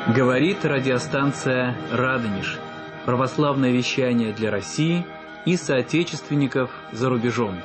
Говорит радиостанция «Радонеж». Православное вещание для России и соотечественников за рубежом.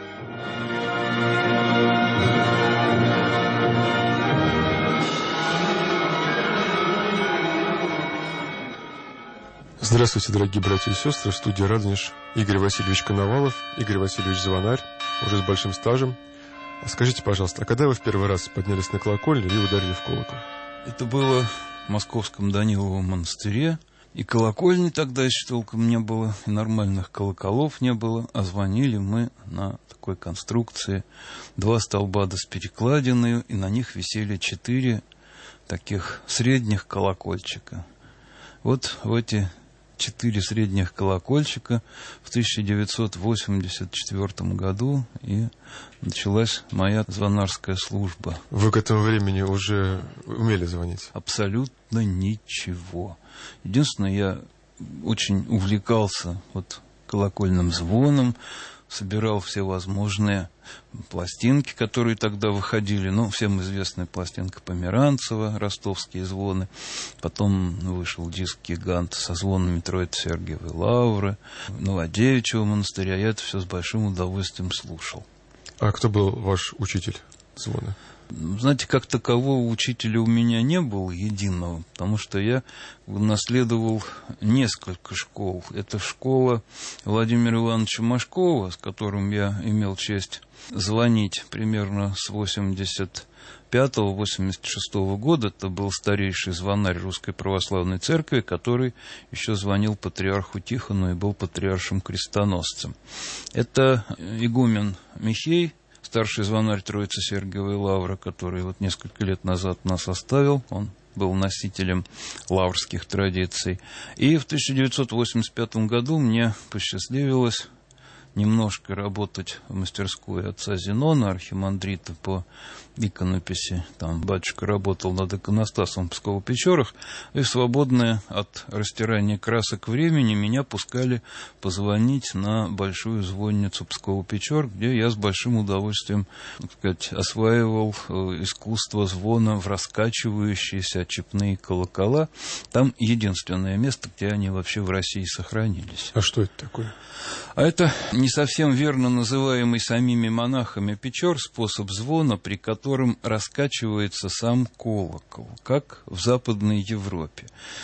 Здравствуйте, дорогие братья и сестры. В студии «Радонеж» Игорь Васильевич Коновалов, Игорь Васильевич Звонарь, уже с большим стажем. Скажите, пожалуйста, а когда вы в первый раз поднялись на колокольню и ударили в колокол? Это было в Московском Даниловом монастыре. И колокольни тогда еще толком не было, и нормальных колоколов не было. А звонили мы на такой конструкции. 2 столба да с перекладиной, и на них висели 4 таких средних колокольчика. Вот в эти 4 средних колокольчика в 1984 году и началась моя звонарская служба. Вы к этому времени уже умели звонить? Абсолютно ничего. Единственное, я очень увлекался колокольным звоном, собирал все возможные пластинки, которые тогда выходили. Всем известная пластинка Померанцева, ростовские звоны. Потом вышел диск «Гигант» со звонами Троицы-Сергиевой Лавры, Новодевичьего монастыря. Я это все с большим удовольствием слушал. А кто был ваш учитель звона? Знаете, как такового учителя у меня не было единого, потому что я наследовал несколько школ. Это школа Владимира Ивановича Машкова, с которым я имел честь звонить примерно с 85-86 года. Это был старейший звонарь Русской Православной Церкви, который еще звонил патриарху Тихону и был патриаршим крестоносцем. Это игумен Михей, старший звонарь Троицы Сергиевой Лавры, который несколько лет назад нас оставил. Он был носителем лаврских традиций. И в 1985 году мне посчастливилось немножко работать в мастерской отца Зенона, архимандрита по иконописи. Там батюшка работал над иконостасом в Псково-Печорах, и в свободное от растирания красок времени меня пускали позвонить на большую звонницу Псково-Печор, где я с большим удовольствием, осваивал искусство звона в раскачивающиеся отчепные колокола. Там единственное место, где они вообще в России сохранились. А что это такое? А это не совсем верно называемый самими монахами Печор способ звона, при котором раскачивается сам колокол, как в Западной Европе.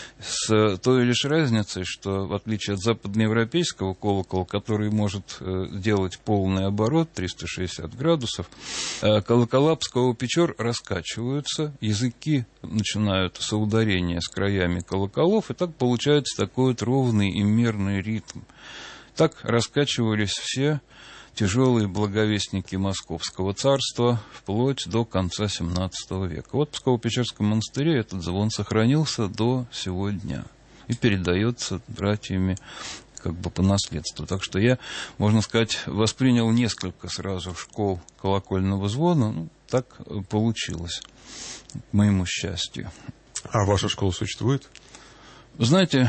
С той лишь разницей, что в отличие от западноевропейского колокола, который может делать полный оборот, 360 градусов, колокола Пскова-Печор раскачиваются, языки начинают соударения с краями колоколов, и так получается такой ровный и мерный ритм. Так раскачивались все тяжелые благовестники Московского царства вплоть до конца XVII века. В Псково-Печерском монастыре этот звон сохранился до сего дня и передается братьями по наследству. Так что я, можно сказать, воспринял несколько сразу школ колокольного звона. Так получилось, к моему счастью. А ваша школа существует? Знаете,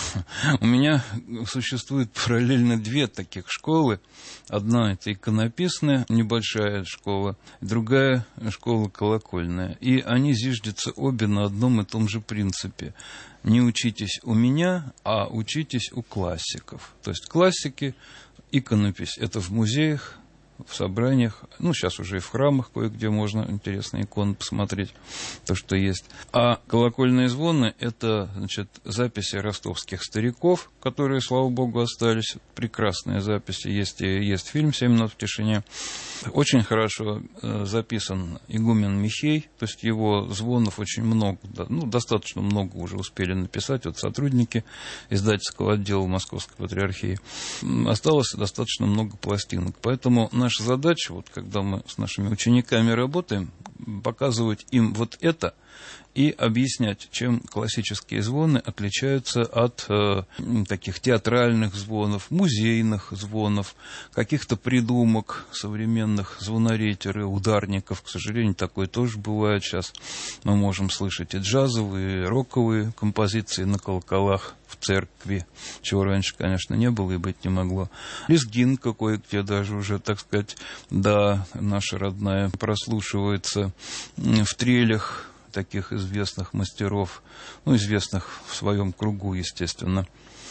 у меня существует параллельно 2 таких школы. Одна – это иконописная небольшая школа, другая – школа колокольная. И они зиждятся обе на одном и том же принципе. Не учитесь у меня, а учитесь у классиков. То есть классики, иконопись – это в музеях, в собраниях, сейчас уже и в храмах кое-где можно интересные иконы посмотреть, то, что есть. А колокольные звоны – это, записи ростовских стариков, которые, слава богу, остались. Прекрасные записи. Есть фильм «7 минут в тишине». Очень хорошо записан игумен Михей, то есть его звонов очень много, достаточно много уже успели написать сотрудники издательского отдела Московской Патриархии. Осталось достаточно много пластинок, поэтому наша задача, когда мы с нашими учениками работаем, показывать им это и объяснять, чем классические звоны отличаются от таких театральных звонов, музейных звонов, каких-то придумок современных звонарей, ударников. К сожалению, такое тоже бывает сейчас. Мы можем слышать и джазовые, и роковые композиции на колоколах в церкви, чего раньше, конечно, не было и быть не могло. Лезгин какой-то даже уже, наша родная, прослушивается в трелях таких известных мастеров, ну, известных в своем кругу, естественно.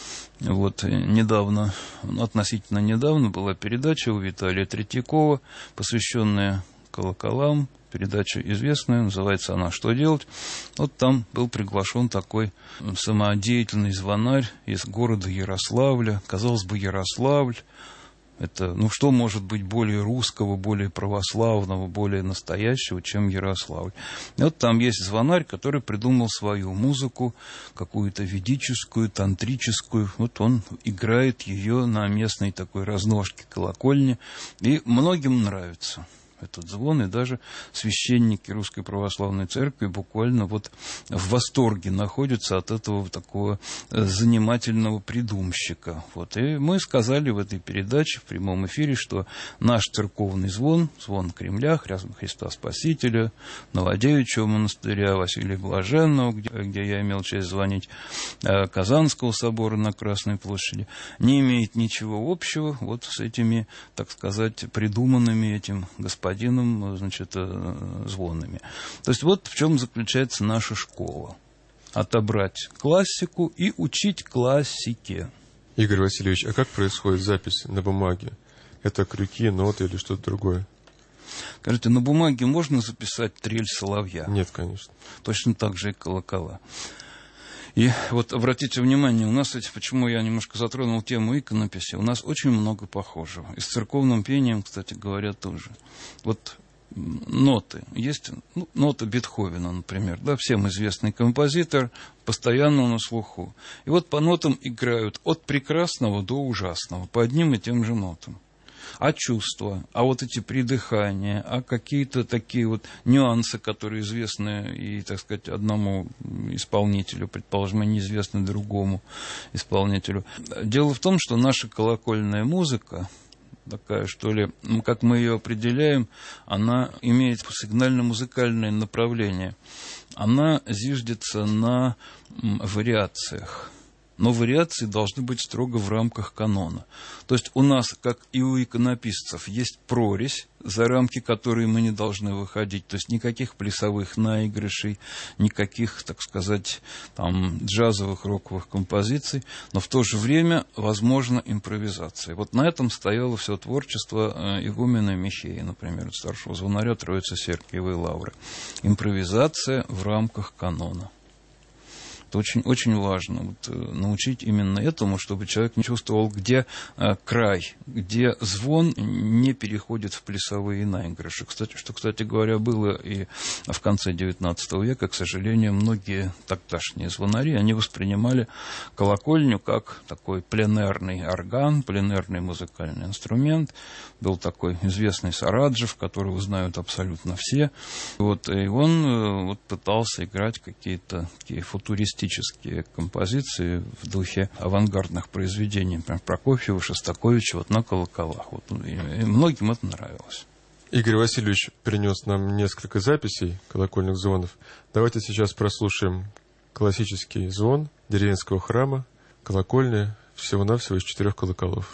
Вот недавно, относительно недавно была передача у Виталия Третьякова, посвященная колоколам. Передача известная, называется она «Что делать?». Вот там был приглашен такой самодеятельный звонарь из города Ярославля. Казалось бы, Ярославль. Это, ну, что может быть более русского, более православного, более настоящего, чем Ярославль? И вот там есть звонарь, который придумал свою музыку, какую-то ведическую, тантрическую. Вот он играет ее на местной такой разножке колокольни, и многим нравится этот звон, и даже священники Русской Православной Церкви буквально вот в восторге находятся от этого такого занимательного придумщика. Вот. И мы сказали в этой передаче, в прямом эфире, что наш церковный звон, звон Кремля, Христа Спасителя, Новодевичьего монастыря, Василия Блаженного, где я имел честь звонить, Казанского собора на Красной площади, не имеет ничего общего вот с этими, так сказать, придуманными этим господином, значит, звонами. То есть вот в чем заключается наша школа. Отобрать классику и учить классике. Игорь Васильевич, а как происходит запись на бумаге? Это крюки, ноты или что-то другое? Скажите, на бумаге можно записать трель соловья? Нет, конечно. Точно так же и колокола. И вот обратите внимание, у нас, почему я немножко затронул тему иконописи, у нас очень много похожего. И с церковным пением, кстати говоря, тоже. Вот ноты. Есть нота Бетховена, например, да, всем известный композитор, постоянно на слуху. И вот по нотам играют от прекрасного до ужасного, по одним и тем же нотам. А чувства, а вот эти придыхания, а какие-то такие вот нюансы, которые известны и, так сказать, одному исполнителю, предположим, неизвестны другому исполнителю. Дело в том, что наша колокольная музыка, такая, что ли, как мы ее определяем, она имеет сигнально-музыкальное направление. Она зиждется на вариациях. Но вариации должны быть строго в рамках канона. То есть у нас, как и у иконописцев, есть прорезь, за рамки которой мы не должны выходить. То есть никаких плясовых наигрышей, никаких, так сказать, там, джазовых, роковых композиций, но в то же время возможна импровизация. Вот на этом стояло все творчество игумена Михея, например, старшего звонаря Троицы Сергиевой Лавры. Импровизация в рамках канона. Это очень, очень важно, вот, научить именно этому, чтобы человек не чувствовал, где край, где звон не переходит в плясовые наигрыши. Кстати говоря, было и в конце XIX века, к сожалению, многие тогдашние звонари, они воспринимали колокольню как такой пленерный орган, пленерный музыкальный инструмент. Был такой известный Сараджев, которого знают абсолютно все. Вот, и он вот, пытался играть какие-то такие футуристические композиции в духе авангардных произведений, например, Прокофьева, Шостаковича, вот на колоколах. Вот, и многим это нравилось. Игорь Васильевич принес нам несколько записей колокольных звонов. Давайте сейчас прослушаем классический звон деревенского храма, колокольня, всего-навсего из 4 колоколов.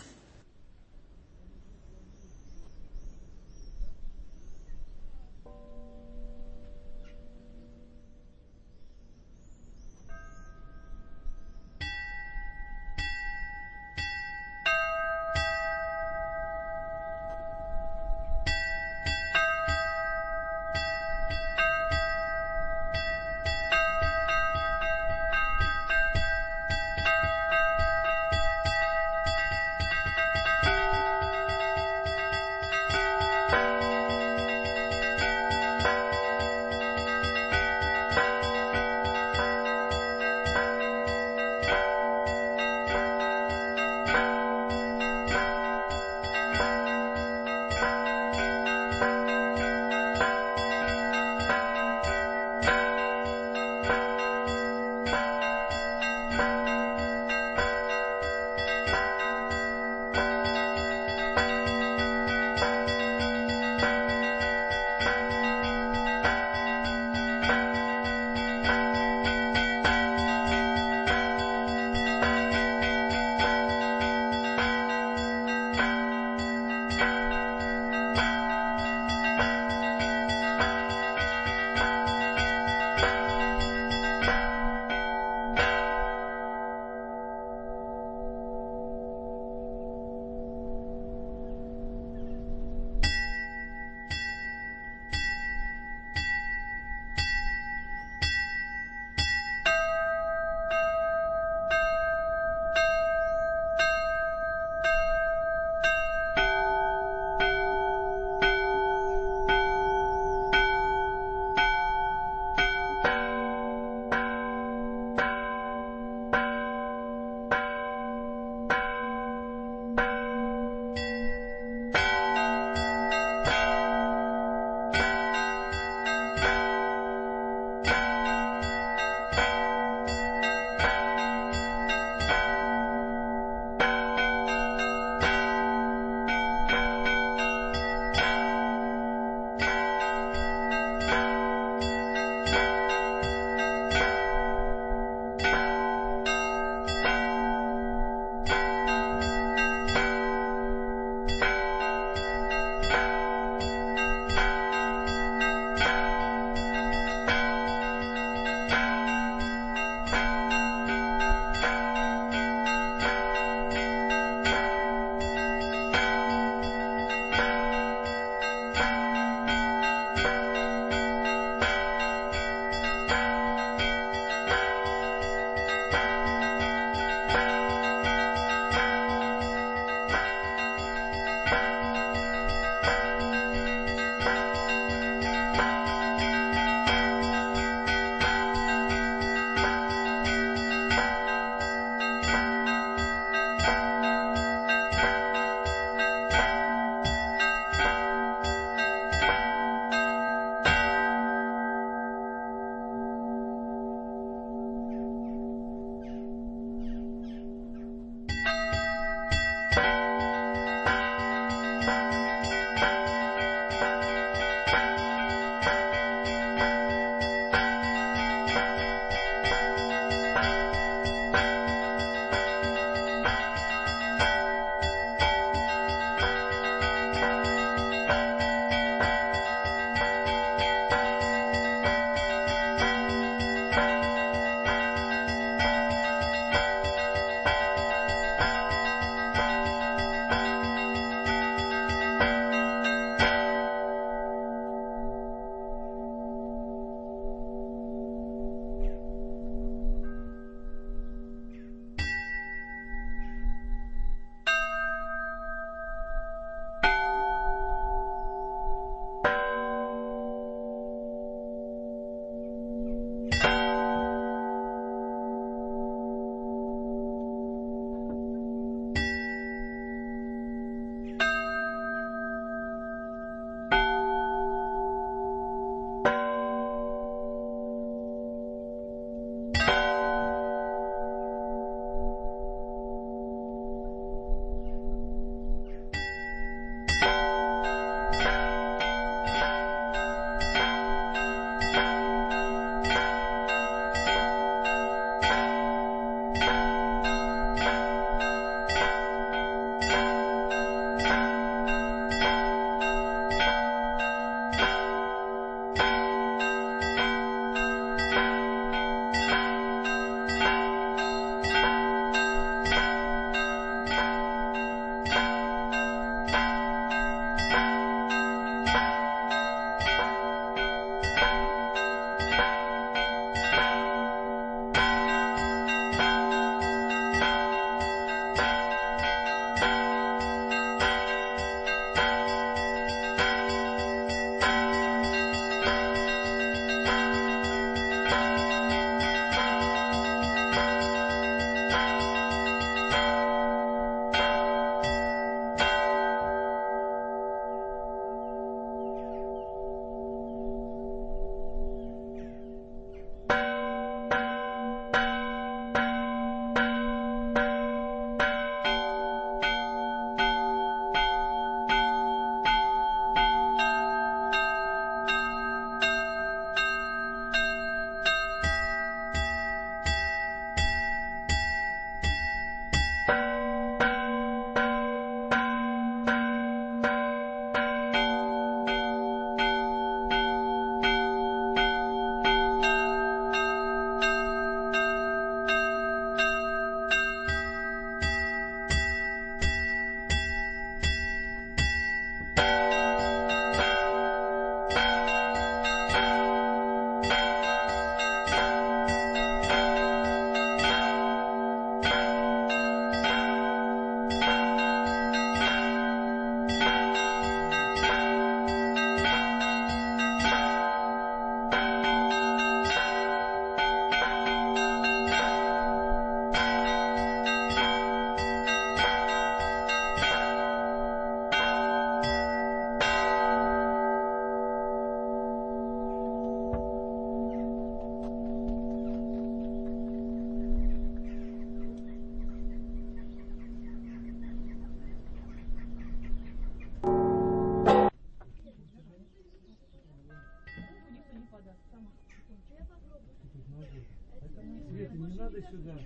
надо сюда.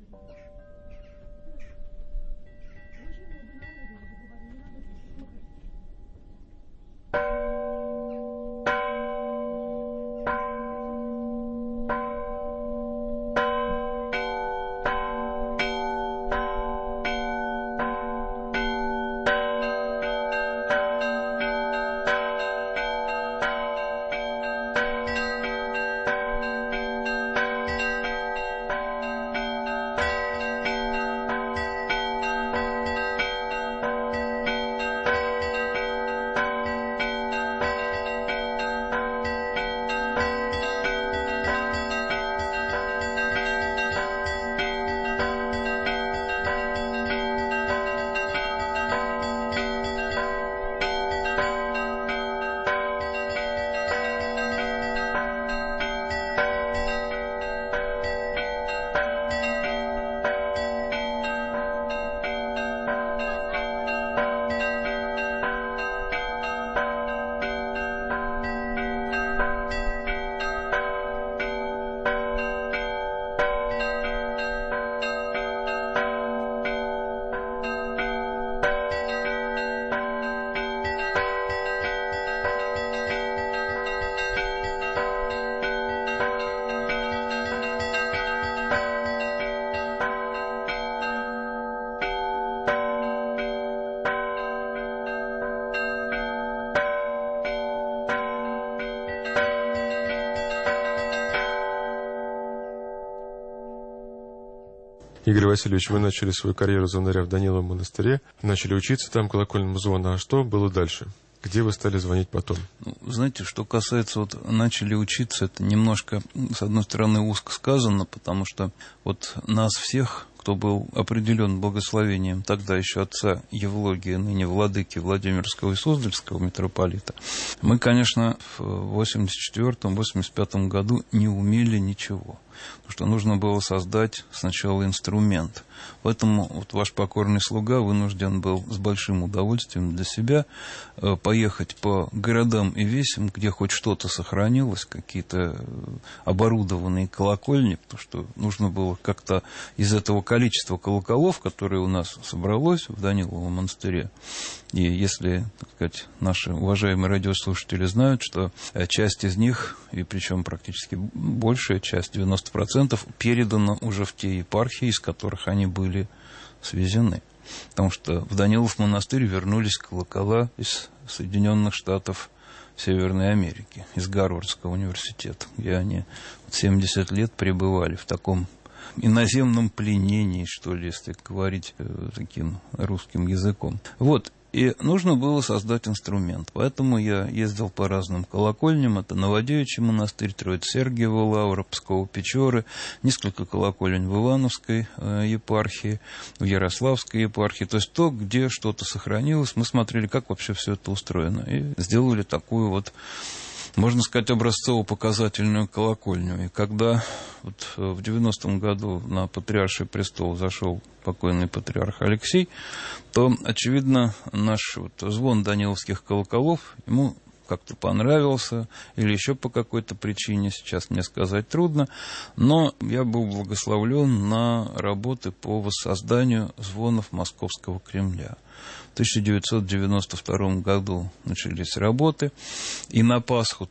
Игорь Васильевич, вы начали свою карьеру звонаря в Даниловом монастыре, начали учиться там колокольному звону. А что было дальше? Где вы стали звонить потом? Знаете, что касается начали учиться, это немножко, с одной стороны, узко сказано, потому что нас всех, кто был определен благословением тогда еще отца Евлогия, ныне владыки Владимирского и Суздальского митрополита, мы, конечно, в 84-85 году не умели ничего. Потому что нужно было создать сначала инструмент. Поэтому ваш покорный слуга вынужден был с большим удовольствием для себя поехать по городам и весям, где хоть что-то сохранилось, какие-то оборудованные колокольни, потому что нужно было как-то из этого количества колоколов, которое у нас собралось в Даниловом монастыре, и если, так сказать, наши уважаемые радиослушатели знают, что часть из них, и причем практически большая часть, 90%, передана уже в те епархии, из которых они были свезены. Потому что в Данилов монастырь вернулись колокола из Соединенных Штатов Северной Америки, из Гарвардского университета, где они 70 лет пребывали в таком иноземном пленении, что ли, если говорить таким русским языком. И нужно было создать инструмент. Поэтому я ездил по разным колокольням. Это Новодевичий монастырь, Троице-Сергиева лавра, Псково-Печоры, несколько колоколен в Ивановской епархии, в Ярославской епархии. То есть то, где что-то сохранилось, мы смотрели, как вообще все это устроено. И сделали такую можно сказать, образцово-показательную колокольню. И когда в 90-м году на патриарший престол зашел покойный патриарх Алексей, то, очевидно, наш звон даниловских колоколов ему как-то понравился, или еще по какой-то причине, сейчас мне сказать трудно, но я был благословлен на работы по воссозданию звонов Московского Кремля. В 1992 году начались работы, и на Пасху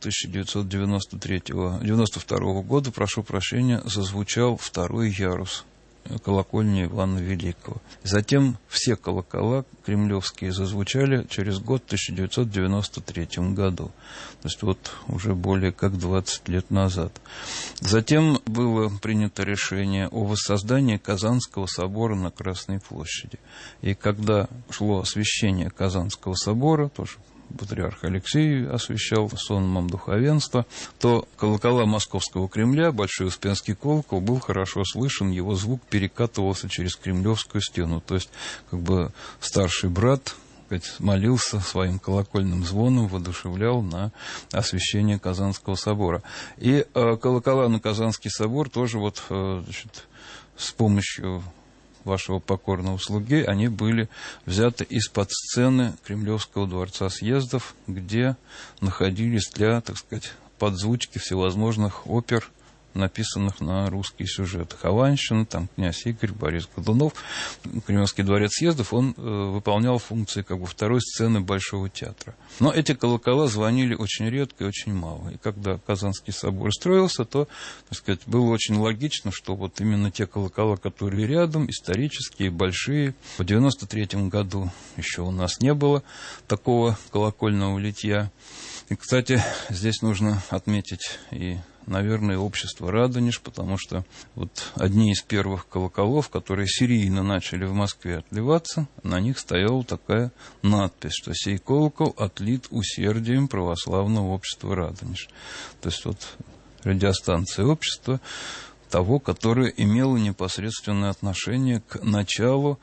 1992 года, зазвучал второй ярус колокольни Ивана Великого. Затем все колокола кремлевские зазвучали через год, в 1993 году. То есть уже более как 20 лет назад. Затем было принято решение о воссоздании Казанского собора на Красной площади. И когда шло освящение Казанского собора, тоже патриарх Алексей освящал сонмом духовенства, то колокола Московского Кремля, Большой Успенский колокол, был хорошо слышен, его звук перекатывался через кремлевскую стену. То есть, старший брат молился своим колокольным звоном, воодушевлял на освящение Казанского собора. И колокола на Казанский собор тоже с помощью вашего покорного слуги, они были взяты из-под сцены Кремлевского дворца съездов, где находились для, так сказать, подзвучки всевозможных опер написанных на русские сюжеты. Хованщина, там князь Игорь, Борис Годунов. Кремлевский дворец съездов, он выполнял функции как бы второй сцены Большого театра. Но эти колокола звонили очень редко и очень мало. И когда Казанский собор строился, то, так сказать, было очень логично, что вот именно те колокола, которые рядом, исторические, большие. В 93-м году еще у нас не было такого колокольного литья. И, кстати, здесь нужно отметить и, наверное, общество «Радонеж», потому что вот одни из первых колоколов, которые серийно начали в Москве отливаться, на них стояла такая надпись, что «Сей колокол отлит усердием православного общества «Радонеж». То есть вот радиостанция общества того, которое имело непосредственное отношение к началу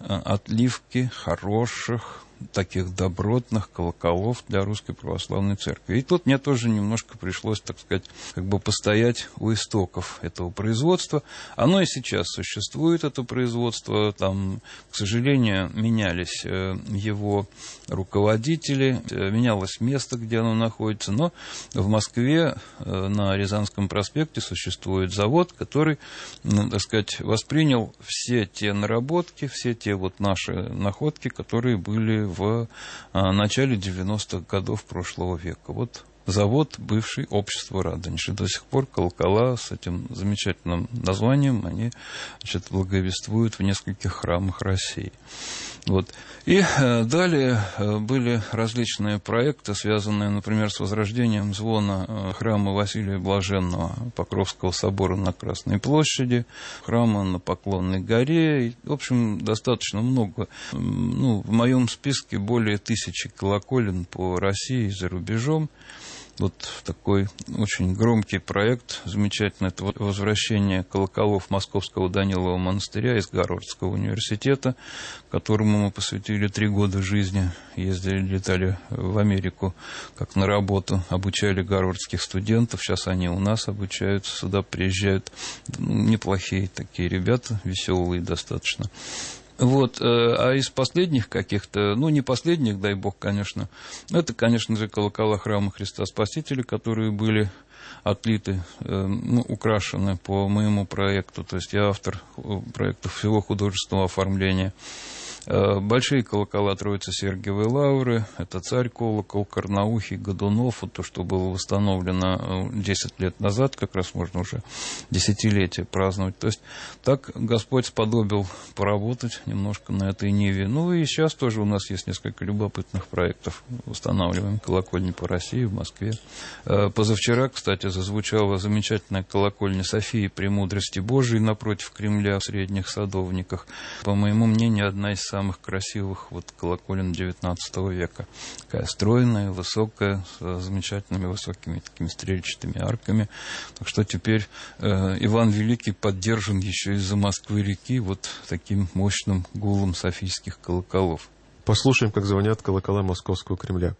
отливки хороших, таких добротных колоколов для Русской Православной Церкви. И тут мне тоже немножко пришлось, так сказать, как бы постоять у истоков этого производства. Оно и сейчас существует, это производство. Там, к сожалению, менялись его руководители, менялось место, где оно находится. Но в Москве на Рязанском проспекте существует завод, который, так сказать, воспринял все те наработки, все те вот наши находки, которые были в начале 90-х годов прошлого века. Вот завод, бывший общество «Радонеж». И до сих пор колокола с этим замечательным названием, они, значит, благовествуют в нескольких храмах России. Вот. И далее были различные проекты, связанные, например, с возрождением звона храма Василия Блаженного Покровского собора на Красной площади, храма на Поклонной горе. И, в общем, достаточно много. В моем списке более 1000 колоколен по России и за рубежом. Вот такой очень громкий проект, замечательный, это возвращение колоколов Московского Данилова монастыря из Гарвардского университета, которому мы посвятили 3 года жизни, ездили, летали в Америку как на работу, обучали гарвардских студентов, сейчас они у нас обучаются, сюда приезжают неплохие такие ребята, веселые достаточно. Вот, а из последних каких-то, не последних, дай бог, конечно, это, конечно же, колокола храма Христа Спасителя, которые были отлиты, украшены по моему проекту, то есть я автор проекта всего художественного оформления. Большие колокола Троицы Сергиевой Лавры, это Царь-колокол, Карнаухий, Годунов, вот то, что было восстановлено 10 лет назад, как раз можно уже десятилетие праздновать. То есть так Господь сподобил поработать немножко на этой ниве. И сейчас тоже у нас есть несколько любопытных проектов. Устанавливаем колокольни по России, в Москве. Позавчера, кстати, зазвучала замечательная колокольня Софии Премудрости Божией напротив Кремля в Средних Садовниках. По моему мнению, одна из самых красивых колоколен XIX века. Такая стройная, высокая, с замечательными высокими такими стрельчатыми арками. Так что теперь Иван Великий поддержан еще из-за Москвы-реки вот таким мощным гулом софийских колоколов. Послушаем, как звонят колокола Московского Кремля.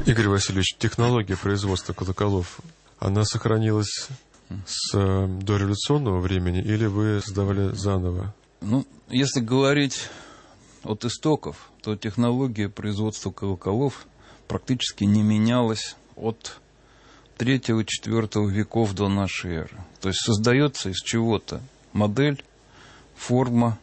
Игорь Васильевич, технология производства колоколов, она сохранилась с дореволюционного времени или вы создавали заново? Ну, если говорить от истоков, то технология производства колоколов практически не менялась от 3-4 веков до нашей эры. То есть создается из чего-то модель, форма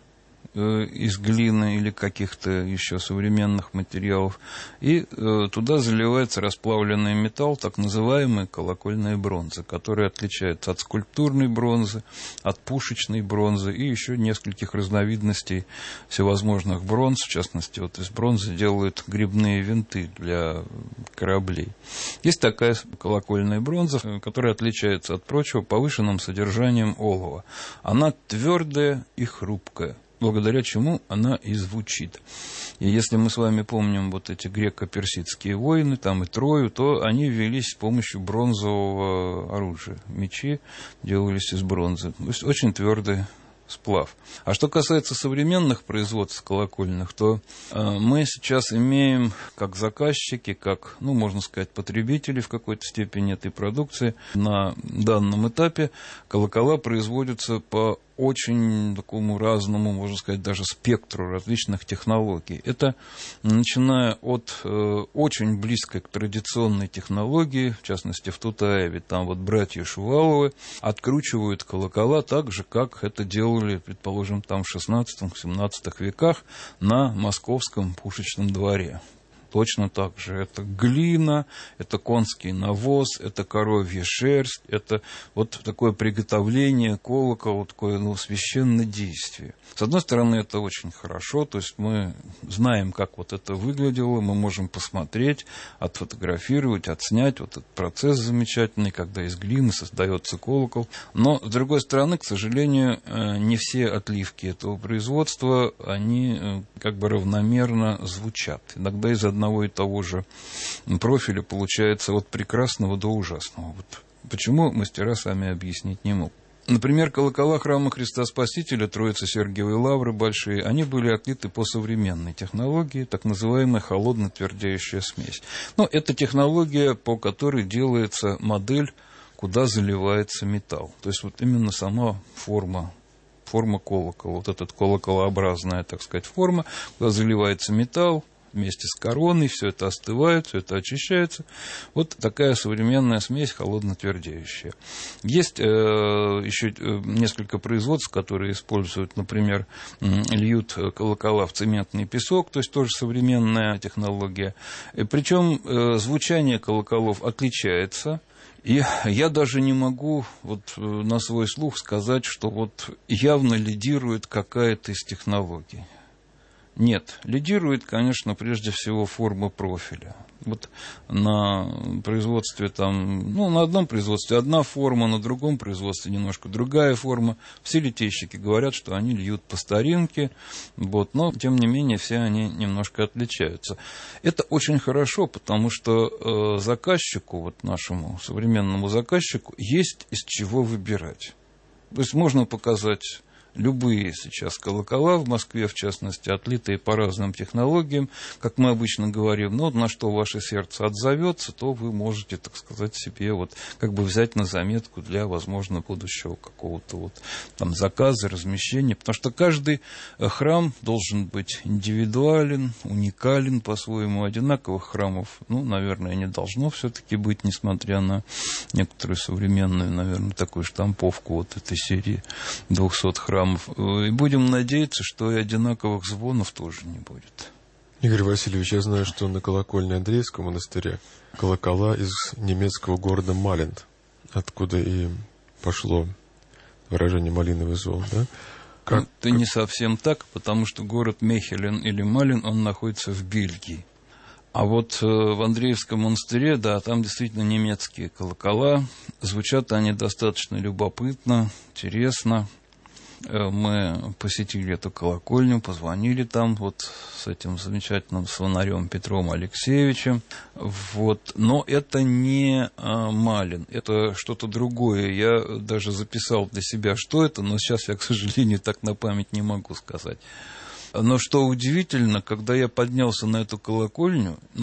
из глины или каких-то еще современных материалов, и туда заливается расплавленный металл, так называемая колокольная бронза, которая отличается от скульптурной бронзы, от пушечной бронзы и еще нескольких разновидностей всевозможных бронз. В частности, вот из бронзы делают гребные винты для кораблей. Есть такая колокольная бронза, которая отличается от прочего повышенным содержанием олова. Она твердая и хрупкая, благодаря чему она и звучит. И если мы с вами помним вот эти греко-персидские войны, там и Трою, то они велись с помощью бронзового оружия. Мечи делались из бронзы. То есть очень твердый сплав. А что касается современных производств колокольных, то мы сейчас имеем как заказчики, как, ну, можно сказать, потребители в какой-то степени этой продукции. На данном этапе колокола производятся по очень такому разному, можно сказать, даже спектру различных технологий. Это начиная от очень близкой к традиционной технологии, в частности, в Тутаеве, там вот братья Шуваловы откручивают колокола так же, как это делали, предположим, там в XVI-XVII веках на московском пушечном дворе. Точно так же. Это глина, это конский навоз, это коровья шерсть, это вот такое приготовление колокола, такое, ну, священное действие. С одной стороны, это очень хорошо, то есть мы знаем, как вот это выглядело, мы можем посмотреть, отфотографировать, отснять вот этот процесс замечательный, когда из глины создается колокол. Но, с другой стороны, к сожалению, не все отливки этого производства, они как бы равномерно звучат. Иногда из одного и того же профиля получается от прекрасного до ужасного. Вот почему, мастера сами объяснить не могут. Например, колокола храма Христа Спасителя, Троицы Сергиевой Лавры большие, они были отлиты по современной технологии, так называемая холодно-твердеющая смесь. Но это технология, по которой делается модель, куда заливается металл. То есть вот именно сама форма колокола, вот эта колоколообразная, так сказать, форма, куда заливается металл вместе с короной, все это остывает, все это очищается. Вот такая современная смесь холодно-твердеющая. Есть еще несколько производств, которые используют, например, льют колокола в цементный песок, то есть тоже современная технология. Причем звучание колоколов отличается. И я даже не могу вот на свой слух сказать, что вот явно лидирует какая-то из технологий. Нет, лидирует, конечно, прежде всего форма профиля. Вот на производстве там, ну, на одном производстве одна форма, на другом производстве немножко другая форма. Все литейщики говорят, что они льют по старинке, вот, но, тем не менее, все они немножко отличаются. Это очень хорошо, потому что заказчику, вот нашему современному заказчику, есть из чего выбирать. То есть можно показать любые сейчас колокола в Москве, в частности, отлитые по разным технологиям, как мы обычно говорим, ну, на что ваше сердце отзовется, то вы можете, так сказать, себе вот как бы взять на заметку для, возможно, будущего какого-то вот там заказа, размещения, потому что каждый храм должен быть индивидуален, уникален по-своему, одинаковых храмов, ну, наверное, не должно все-таки быть, несмотря на некоторую современную, наверное, такую штамповку вот этой серии 200 храмов. И будем надеяться, что и одинаковых звонов тоже не будет. Игорь Васильевич, я знаю, что на колокольне Андреевского монастыря колокола из немецкого города Малент, откуда и пошло выражение «малиновый звон», да? Это не совсем так, потому что город Мехелен или Малин, он находится в Бельгии. А вот в Андреевском монастыре, да, там действительно немецкие колокола. Звучат они достаточно любопытно, интересно. Мы посетили эту колокольню, позвонили там вот с этим замечательным звонарем Петром Алексеевичем. Вот. Но это не Малин, это что-то другое. Я даже записал для себя, что это, но сейчас я, к сожалению, так на память не могу сказать. Но что удивительно, когда я поднялся на эту колокольню, ну,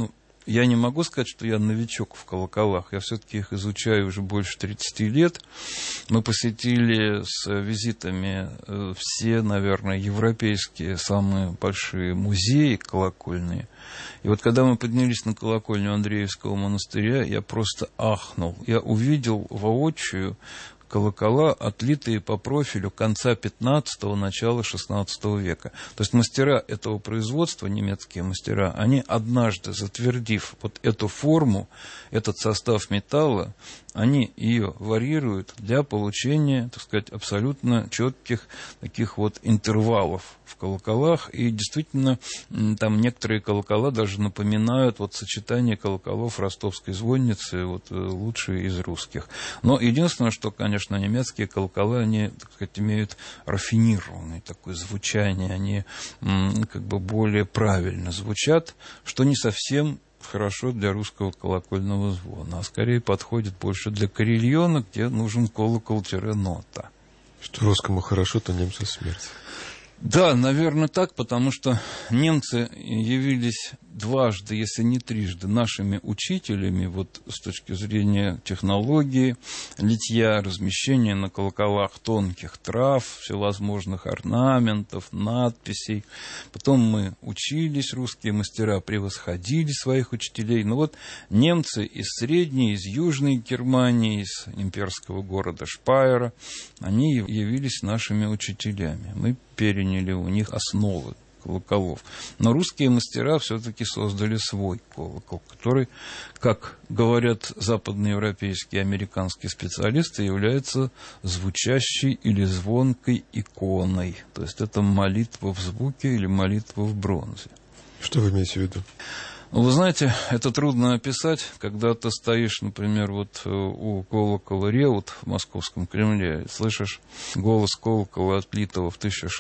я не могу сказать, что я новичок в колоколах. Я все-таки их изучаю уже больше 30 лет. Мы посетили с визитами все, наверное, европейские самые большие музеи колокольные. И вот когда мы поднялись на колокольню Андреевского монастыря, я просто ахнул. Я увидел воочию колокола, отлитые по профилю конца 15-го, начала 16 века. То есть мастера этого производства, немецкие мастера, они однажды, затвердив вот эту форму, этот состав металла, они ее варьируют для получения, так сказать, абсолютно четких таких вот интервалов в колоколах. И действительно, там некоторые колокола даже напоминают вот сочетание колоколов ростовской звонницы, вот лучшие из русских. Но единственное, что, конечно, немецкие колокола, они, так сказать, имеют рафинированное такое звучание, они как бы более правильно звучат, что не совсем хорошо для русского колокольного звона, а скорее подходит больше для карельона, где нужен колокол-нота. Что русскому хорошо, то немцу смерть. Да, наверное, так, потому что немцы явились дважды, если не трижды, нашими учителями вот с точки зрения технологии, литья, размещения на колоколах тонких трав, всевозможных орнаментов, надписей. Потом мы учились, русские мастера превосходили своих учителей. Но вот немцы из Средней, из Южной Германии, из имперского города Шпайера, они явились нашими учителями. Мы переняли у них основы колоколов. Но русские мастера все-таки создали свой колокол, который, как говорят западноевропейские и американские специалисты, является звучащей или звонкой иконой. То есть это молитва в звуке или молитва в бронзе. Что вы имеете в виду? Вы знаете, это трудно описать, когда ты стоишь, например, вот у колокола Реут в Московском Кремле, и слышишь голос колокола, отлитого в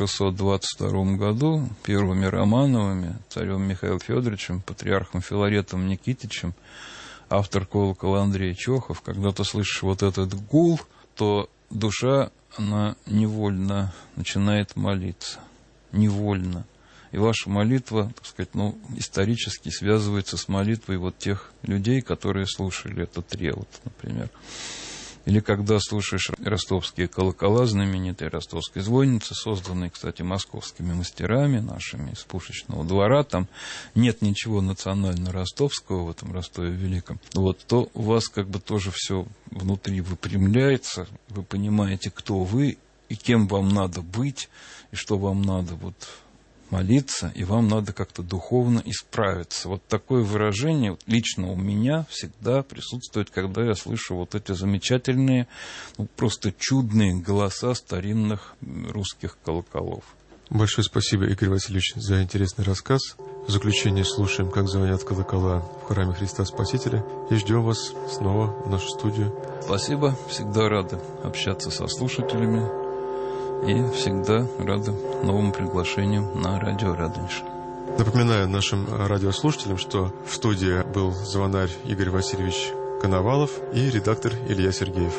1622 году первыми Романовыми, царем Михаилом Федоровичем, патриархом Филаретом Никитичем, автор колокола Андрей Чохов. Когда ты слышишь вот этот гул, то душа, она невольно начинает молиться. Невольно. И ваша молитва, так сказать, исторически связывается с молитвой вот тех людей, которые слушали этот реут, например. Или когда слушаешь ростовские колокола, знаменитые ростовской звонницы, созданные, кстати, московскими мастерами нашими из Пушечного двора, там нет ничего национально-ростовского в этом Ростове Великом, вот, то у вас как бы тоже все внутри выпрямляется, вы понимаете, кто вы и кем вам надо быть, и что вам надо вот молиться, и вам надо как-то духовно исправиться. Вот такое выражение лично у меня всегда присутствует, когда я слышу вот эти замечательные, просто чудные голоса старинных русских колоколов. Большое спасибо, Игорь Васильевич, за интересный рассказ. В заключение слушаем, как звонят колокола в храме Христа Спасителя, и ждем вас снова в нашу студию. Спасибо, всегда рады общаться со слушателями. И всегда рады новым приглашениям на радио «Радонеж». Напоминаю нашим радиослушателям, что в студии был звонарь Игорь Васильевич Коновалов и редактор Илья Сергеев.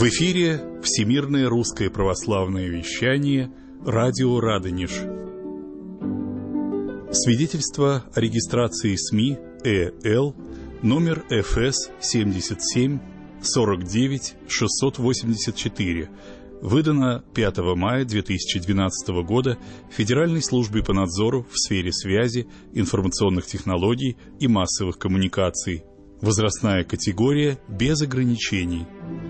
В эфире Всемирное русское православное вещание, радио «Радонеж». Свидетельство о регистрации СМИ ЭЛ, номер ФС 77 49 684, выдано 5 мая 2012 года Федеральной службой по надзору в сфере связи, информационных технологий и массовых коммуникаций. Возрастная категория без ограничений.